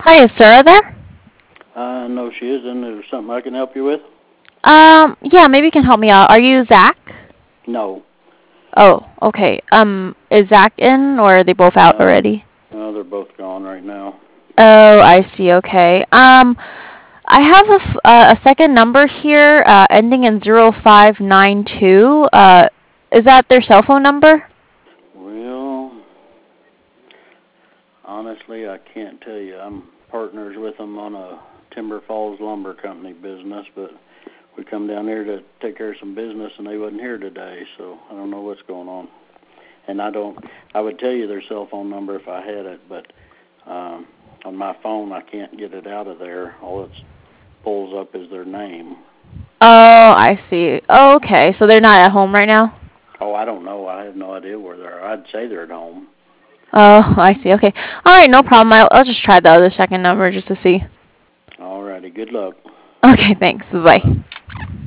Hi, is Sarah there? No, she isn't. Is there something I can help you with? Yeah, maybe you can help me out. Are you Zach? No. Oh, okay. Is Zach in, or are they both out Uh, already? no, they're both gone right now. Oh, I see. Okay. I have a second number here, ending in 0592. Is that their cell phone number? Well, honestly, I can't tell you. I'm partners with them on a Timber Falls Lumber Company business, but we come down here to take care of some business, and they wasn't here today, so I don't know what's going on. And I would tell you their cell phone number if I had it, but on my phone I can't get it out of there. All it pulls up is their name. Oh, I see. Oh, okay, so they're not at home right now? Oh, I don't know. I have no idea where they are. I'd say they're at home. Oh, I see. Okay. All right, no problem. I'll just try the other second number just to see. All righty. Good luck. Okay, thanks. Bye. Bye.